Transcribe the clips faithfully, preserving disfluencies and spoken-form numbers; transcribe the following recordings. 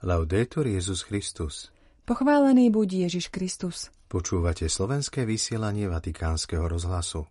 Laudetur Jesus Christus. Pochválený buď Ježiš Kristus. Počúvate slovenské vysielanie Vatikánskeho rozhlasu.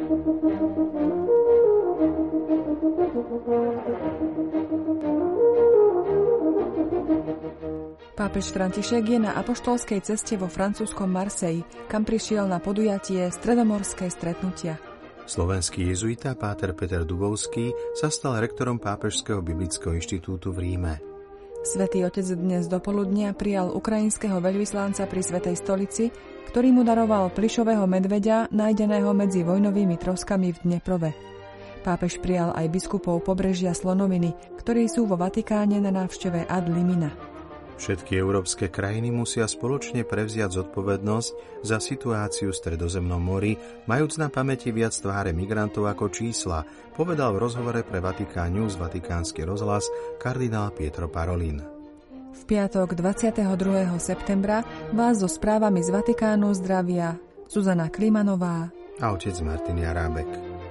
Pápež František je na apoštolskej ceste vo francúzskom Marseille, kam prišiel na podujatie Stredomorské stretnutia. Slovenský jezuita páter Peter Dubovský sa stal rektorom Pápežského biblického inštitútu v Ríme. Svätý Otec dnes dopoludnia prijal ukrajinského veľvyslanca pri Svätej stolici, ktorý mu daroval plyšového medveďa, nájdeného medzi vojnovými troskami v Dneprove. Pápež prijal aj biskupov pobrežia Slonoviny, ktorí sú vo Vatikáne na návšteve ad limina. Všetky európske krajiny musia spoločne prevziať zodpovednosť za situáciu v Stredozemnom mori, majúc na pamäti viac tváre migrantov ako čísla, povedal v rozhovore pre Vatikán News Vatikánsky rozhlas kardinál Pietro Parolin. V piatok dvadsiateho druhého septembra vás so správami z Vatikánu zdravia Zuzana Klimanová a otec Martin Jarábek.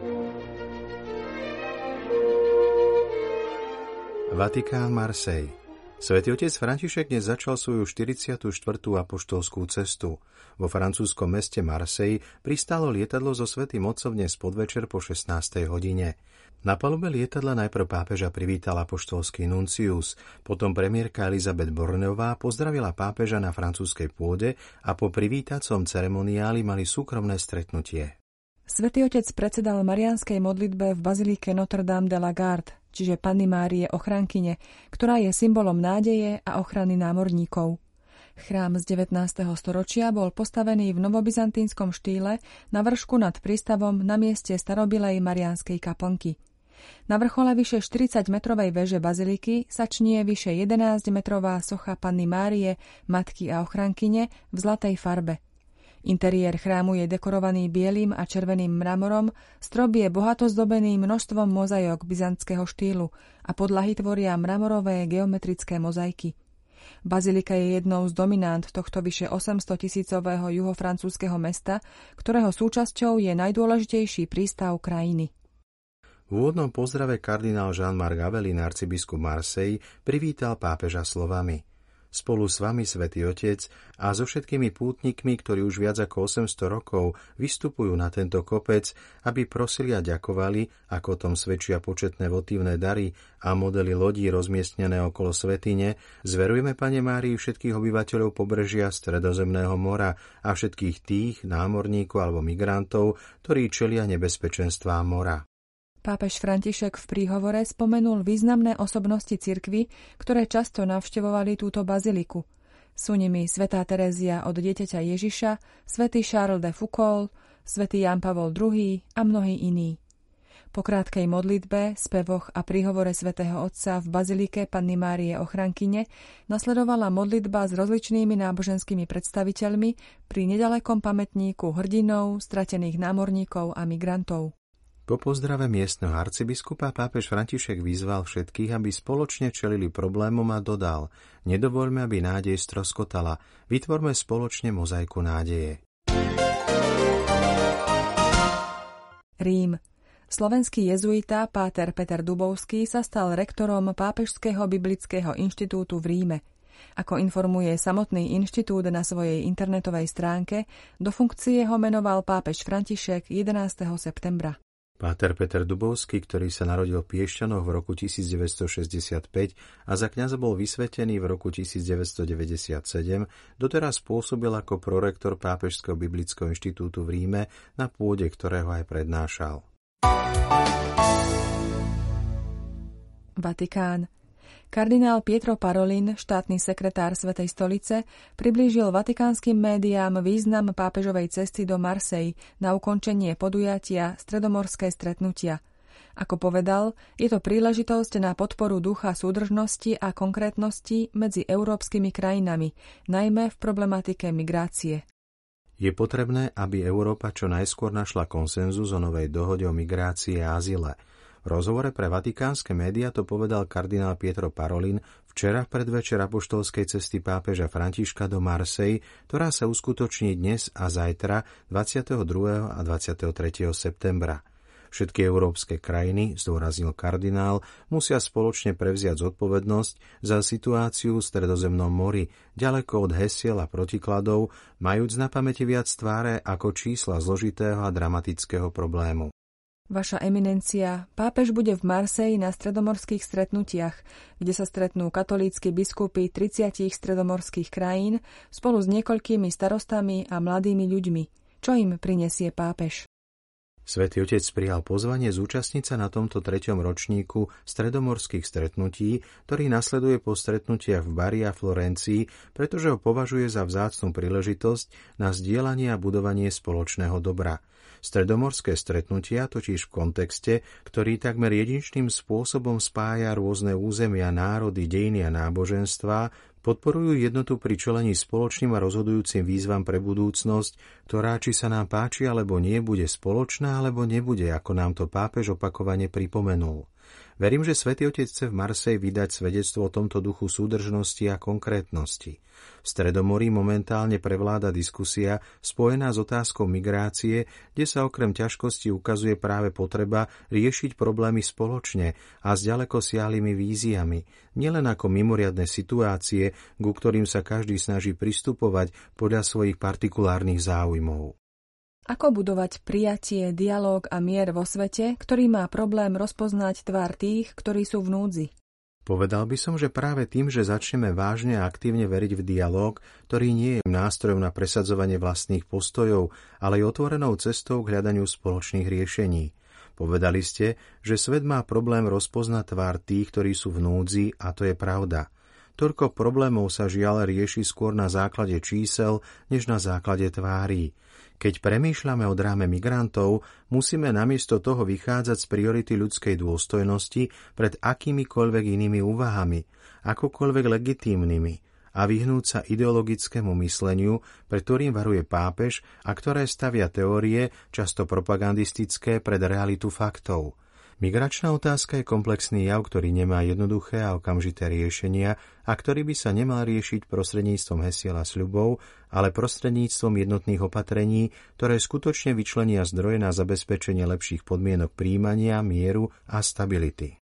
Vatikán, Marseille. Svätý otec František dnes začal svoju štyridsiatu štvrtú apoštolskú cestu. Vo francúzskom meste Marseille pristálo lietadlo so svätým otcom dnes podvečer po šestnástej hodine. Na palube lietadla najprv pápeža privítal apoštolský nuncius, potom premiérka Elizabeth Borneová pozdravila pápeža na francúzskej pôde a po privítacom ceremoniáli mali súkromné stretnutie. Svätý otec predsedal mariánskej modlitbe v bazilike Notre-Dame de la Garde, čiže Panny Márie Ochránkyne, ktorá je symbolom nádeje a ochrany námorníkov. Chrám z devätnásteho storočia bol postavený v novobizantínskom štýle na vršku nad prístavom na mieste starobilej mariánskej kaplnky. Na vrchole vyše štyridsaťmetrovej veže baziliky sa čnie vyše jedenásťmetrová socha Panny Márie, Matky a Ochránkyne v zlatej farbe. Interiér chrámu je dekorovaný bielým a červeným mramorom, strop je bohato zdobený množstvom mozaík byzantského štýlu a podlahy tvoria mramorové geometrické mozaiky. Bazilika je jednou z dominant tohto vyše osemstotisícového juhofrancúzskeho mesta, ktorého súčasťou je najdôležitejší prístav krajiny. V úvodnom pozdrave kardinál Jean-Marc Avelin, arcibiskup Marseille, privítal pápeža slovami: Spolu s vami, Svätý Otec, a so všetkými pútnikmi, ktorí už viac ako osemsto rokov vystupujú na tento kopec, aby prosili a ďakovali, ako o tom svedčia početné votívne dary a modely lodí rozmiestnené okolo svätyne, zverujeme Panne Márii všetkých obyvateľov pobrežia Stredozemného mora a všetkých tých námorníkov alebo migrantov, ktorí čelia nebezpečenstvám mora. Pápež František v príhovore spomenul významné osobnosti cirkvi, ktoré často navštevovali túto baziliku. Sú nimi svätá Terézia od dieťaťa Ježiša, svätý Charles de Foucault, svätý Ján Pavol druhý. A mnohí iní. Po krátkej modlitbe, spevoch a príhovore svätého Otca v bazilike Panny Márie Ochránkyne nasledovala modlitba s rozličnými náboženskými predstaviteľmi pri nedalekom pamätníku hrdinov, stratených námorníkov a migrantov. Po pozdrave miestneho arcibiskupa pápež František vyzval všetkých, aby spoločne čelili problémom a dodal: Nedovoľme, aby nádej stroskotala. Vytvorme spoločne mozaiku nádeje. Rím. Slovenský jezuita páter Peter Dubovský sa stal rektorom Pápežského biblického inštitútu v Ríme. Ako informuje samotný inštitút na svojej internetovej stránke, do funkcie ho menoval pápež František jedenásteho septembra. Páter Peter Dubovský, ktorý sa narodil v Piešťanoch v roku tisícdeväťstošesťdesiatpäť a za kňaza bol vysvetený v roku tisícdeväťstodeväťdesiatsedem, doteraz pôsobil ako prorektor Pápežského biblického inštitútu v Ríme, na pôde ktorého aj prednášal. Vatikán. Kardinál Pietro Parolin, štátny sekretár Svätej stolice, priblížil vatikánskym médiám význam pápežovej cesty do Marseille na ukončenie podujatia Stredomorské stretnutia. Ako povedal, je to príležitosť na podporu ducha súdržnosti a konkrétnosti medzi európskymi krajinami, najmä v problematike migrácie. Je potrebné, aby Európa čo najskôr našla konsenzus o novej dohode o migrácii a azyle. V rozhovore pre vatikánske médiá to povedal kardinál Pietro Parolin včera v predvečer apoštolskej cesty pápeža Františka do Marseille, ktorá sa uskutoční dnes a zajtra dvadsiateho druhého a dvadsiateho tretieho septembra. Všetky európske krajiny, zdôraznil kardinál, musia spoločne prevziať zodpovednosť za situáciu v Stredozemnom mori, ďaleko od hesiel a protikladov, majúc na pamäti viac tváre ako čísla zložitého a dramatického problému. Vaša eminencia, pápež bude v Marseji na stredomorských stretnutiach, kde sa stretnú katolícki biskupy tridsiatich stredomorských krajín spolu s niekoľkými starostami a mladými ľuďmi. Čo im prinesie pápež? Svätý Otec prijal pozvanie zúčastniť sa na tomto treťom ročníku stredomorských stretnutí, ktorý nasleduje po stretnutiach v Bari a Florencii, pretože ho považuje za vzácnu príležitosť na zdieľanie a budovanie spoločného dobra. Stredomorské stretnutia totiž v kontexte, ktorý takmer jedinečným spôsobom spája rôzne územia, národy, dejiny a náboženstvá, podporujú jednotu pri čelení spoločným a rozhodujúcim výzvam pre budúcnosť, ktorá, či sa nám páči alebo nie, bude spoločná alebo nebude, ako nám to pápež opakovane pripomenul. Verím, že Svätý Otec chce v Marseji vydať svedectvo o tomto duchu súdržnosti a konkrétnosti. V Stredomorí momentálne prevláda diskusia spojená s otázkou migrácie, kde sa okrem ťažkosti ukazuje práve potreba riešiť problémy spoločne a s ďalekosiahlymi víziami, nielen ako mimoriadne situácie, ku ktorým sa každý snaží pristupovať podľa svojich partikulárnych záujmov. Ako budovať prijatie, dialóg a mier vo svete, ktorý má problém rozpoznať tvár tých, ktorí sú v núdzi? Povedal by som, že práve tým, že začneme vážne a aktívne veriť v dialóg, ktorý nie je nástrojom na presadzovanie vlastných postojov, ale je otvorenou cestou k hľadaniu spoločných riešení. Povedali ste, že svet má problém rozpoznať tvár tých, ktorí sú v núdzi, a to je pravda. Toľko problémov sa žiaľ rieši skôr na základe čísel, než na základe tvárí. Keď premýšľame o dráme migrantov, musíme namiesto toho vychádzať z priority ľudskej dôstojnosti pred akýmikoľvek inými úvahami, akokoľvek legitímnymi, a vyhnúť sa ideologickému mysleniu, pre ktorým varuje pápež a ktoré stavia teórie, často propagandistické, pred realitu faktov. Migračná otázka je komplexný jav, ktorý nemá jednoduché a okamžité riešenia a ktorý by sa nemal riešiť prostredníctvom hesiel a sľubov, ale prostredníctvom jednotných opatrení, ktoré skutočne vyčlenia zdroje na zabezpečenie lepších podmienok prijímania, mieru a stability.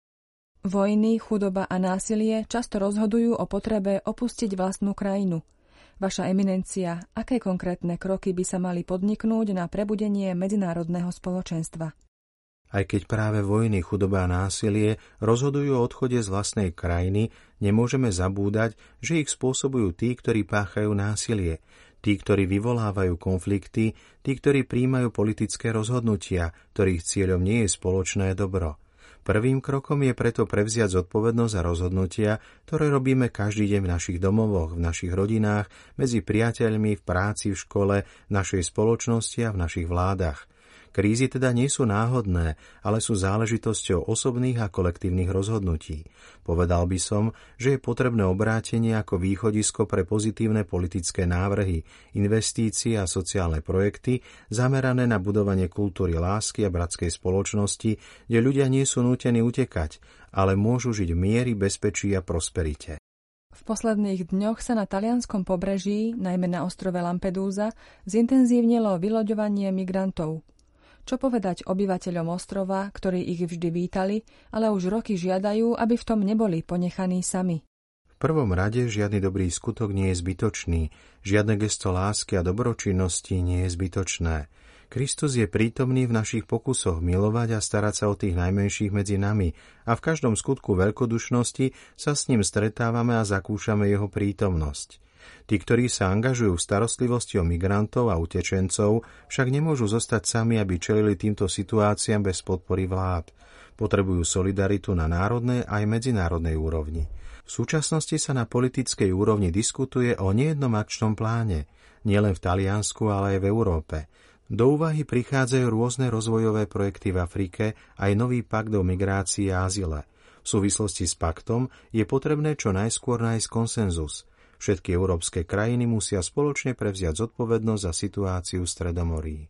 Vojny, chudoba a násilie často rozhodujú o potrebe opustiť vlastnú krajinu. Vaša eminencia, aké konkrétne kroky by sa mali podniknúť na prebudenie medzinárodného spoločenstva? Aj keď práve vojny, chudoba a násilie rozhodujú o odchode z vlastnej krajiny, nemôžeme zabúdať, že ich spôsobujú tí, ktorí páchajú násilie, tí, ktorí vyvolávajú konflikty, tí, ktorí prijímajú politické rozhodnutia, ktorých cieľom nie je spoločné dobro. Prvým krokom je preto prevziať zodpovednosť za rozhodnutia, ktoré robíme každý deň v našich domovoch, v našich rodinách, medzi priateľmi, v práci, v škole, v našej spoločnosti a v našich vládach. Krízy teda nie sú náhodné, ale sú záležitosťou osobných a kolektívnych rozhodnutí. Povedal by som, že je potrebné obrátenie ako východisko pre pozitívne politické návrhy, investície a sociálne projekty zamerané na budovanie kultúry lásky a bratskej spoločnosti, kde ľudia nie sú nútení utekať, ale môžu žiť v mieri, bezpečí a prosperite. V posledných dňoch sa na talianskom pobreží, najmä na ostrove Lampedusa, zintenzívnilo vyloďovanie migrantov. Čo povedať obyvateľom ostrova, ktorí ich vždy vítali, ale už roky žiadajú, aby v tom neboli ponechaní sami? V prvom rade žiadny dobrý skutok nie je zbytočný, žiadne gesto lásky a dobročinnosti nie je zbytočné. Kristus je prítomný v našich pokusoch milovať a starať sa o tých najmenších medzi nami a v každom skutku veľkodušnosti sa s ním stretávame a zakúšame jeho prítomnosť. Tí, ktorí sa angažujú v starostlivosti o migrantov a utečencov, však nemôžu zostať sami, aby čelili týmto situáciám bez podpory vlád. Potrebujú solidaritu na národnej aj medzinárodnej úrovni. V súčasnosti sa na politickej úrovni diskutuje o nejednom akčnom pláne, nielen v Taliansku, ale aj v Európe. Do úvahy prichádzajú rôzne rozvojové projekty v Afrike, aj nový pakt o migrácii a azyle. V súvislosti s paktom je potrebné čo najskôr nájsť konsenzus. Všetky európske krajiny musia spoločne prevziať zodpovednosť za situáciu v Stredomorí.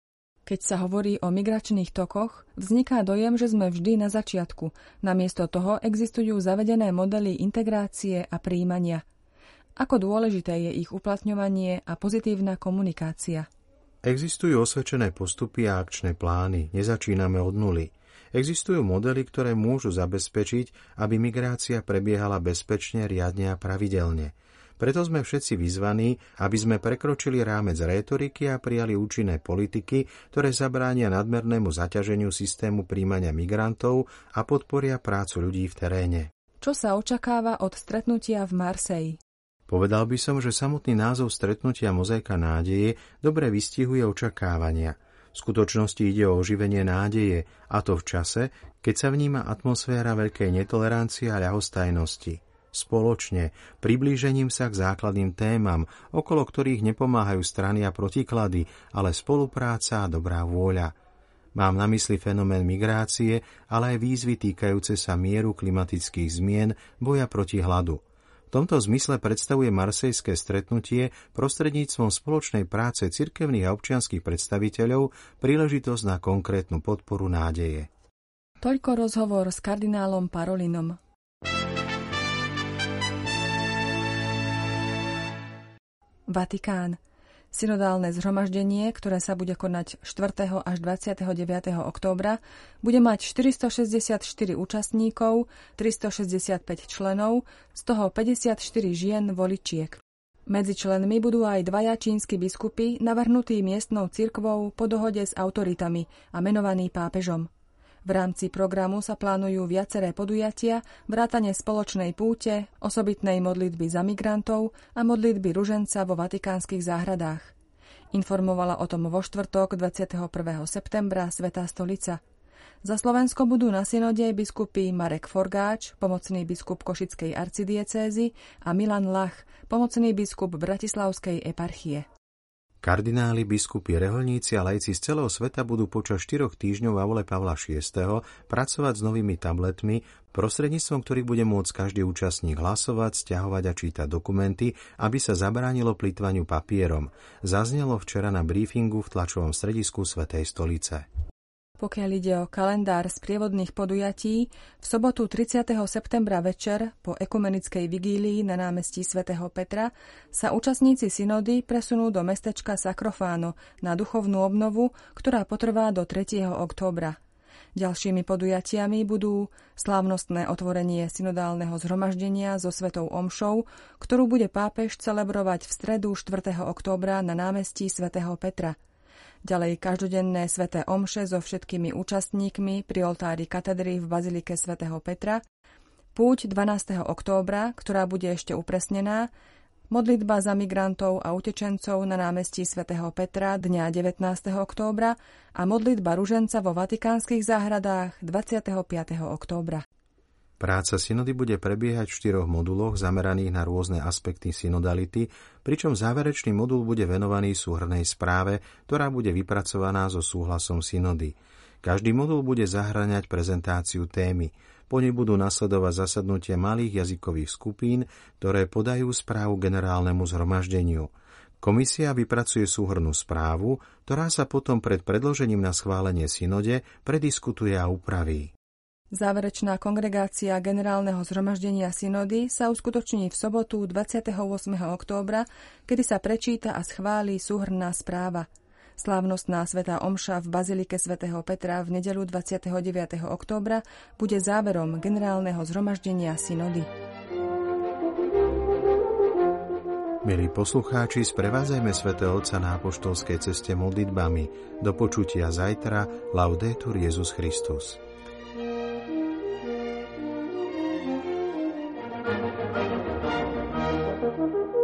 Keď sa hovorí o migračných tokoch, vzniká dojem, že sme vždy na začiatku. Namiesto toho existujú zavedené modely integrácie a prijímania. Ako dôležité je ich uplatňovanie a pozitívna komunikácia? Existujú osvedčené postupy a akčné plány, nezačíname od nuly. Existujú modely, ktoré môžu zabezpečiť, aby migrácia prebiehala bezpečne, riadne a pravidelne. Preto sme všetci vyzvaní, aby sme prekročili rámec rétoriky a prijali účinné politiky, ktoré zabránia nadmernému zaťaženiu systému príjmania migrantov a podporia prácu ľudí v teréne. Čo sa očakáva od stretnutia v Marseille? Povedal by som, že samotný názov stretnutia Mozaika nádeje dobre vystihuje očakávania. V skutočnosti ide o oživenie nádeje, a to v čase, keď sa vníma atmosféra veľkej netolerancie a ľahostajnosti. Spoločne, priblížením sa k základným témam, okolo ktorých nepomáhajú strany a protiklady, ale spolupráca a dobrá vôľa. Mám na mysli fenomén migrácie, ale aj výzvy týkajúce sa mieru, klimatických zmien, boja proti hladu. V tomto zmysle predstavuje marsejské stretnutie prostredníctvom spoločnej práce cirkevných a občianskych predstaviteľov príležitosť na konkrétnu podporu nádeje. Toľko rozhovor s kardinálom Parolinom. Vatikán. Synodálne zhromaždenie, ktoré sa bude konať štvrtého až dvadsiateho deviateho októbra, bude mať štyristošesťdesiatštyri účastníkov, tristošesťdesiatpäť členov, z toho päťdesiatštyri žien voličiek. Medzi členmi budú aj dvaja čínsky biskupy, navrhnutí miestnou cirkvou po dohode s autoritami a menovaní pápežom. V rámci programu sa plánujú viaceré podujatia, vrátane spoločnej púte, osobitnej modlitby za migrantov a modlitby ruženca vo vatikánskych záhradách. Informovala o tom vo štvrtok dvadsiateho prvého septembra Svätá stolica. Za Slovensko budú na synode biskupy Marek Forgáč, pomocný biskup Košickej arcidiecézy, a Milan Lach, pomocný biskup Bratislavskej eparchie. Kardináli, biskupy, reholníci a laici z celého sveta budú počas štyroch týždňov v aule Pavla šiesteho pracovať s novými tabletmi, prostredníctvom ktorých bude môcť každý účastník hlasovať, stiahovať a čítať dokumenty, aby sa zabránilo plytvaniu papierom. Zaznelo včera na briefingu v tlačovom stredisku Svätej stolice. Pokiaľ ide o kalendár sprievodných podujatí, v sobotu tridsiateho septembra večer po ekumenickej vigílii na námestí svätého Petra sa účastníci synody presunú do mestečka Sacrofano na duchovnú obnovu, ktorá potrvá do tretieho októbra. Ďalšími podujatiami budú slávnostné otvorenie synodálneho zhromaždenia so svätou omšou, ktorú bude pápež celebrovať v stredu štvrtého októbra na námestí svätého Petra. Ďalej každodenné sväté omše so všetkými účastníkmi pri oltári katedry v bazilike svätého Petra, púť dvanásteho októbra, ktorá bude ešte upresnená, modlitba za migrantov a utečencov na námestí svätého Petra dňa devätnásteho októbra a modlitba ruženca vo vatikánskych záhradách dvadsiateho piateho októbra. Práca synody bude prebiehať v štyroch moduloch zameraných na rôzne aspekty synodality, pričom záverečný modul bude venovaný súhrnnej správe, ktorá bude vypracovaná so súhlasom synody. Každý modul bude zahŕňať prezentáciu témy. Po nej budú nasledovať zasadnutie malých jazykových skupín, ktoré podajú správu generálnemu zhromaždeniu. Komisia vypracuje súhrnnú správu, ktorá sa potom pred predložením na schválenie synode prediskutuje a upraví. Záverečná kongregácia generálneho zhromaždenia synody sa uskutoční v sobotu dvadsiateho ôsmeho októbra, kedy sa prečíta a schváli súhrnná správa. Slávnostná svätá omša v bazilike svätého Petra v nedeľu dvadsiateho deviateho októbra bude záverom generálneho zhromaždenia synody. Milí poslucháči, sprevádzajme svätého Otca na apoštolskej ceste modlitbami. Do počutia zajtra. Laudetur Jesus Christus. Thank you.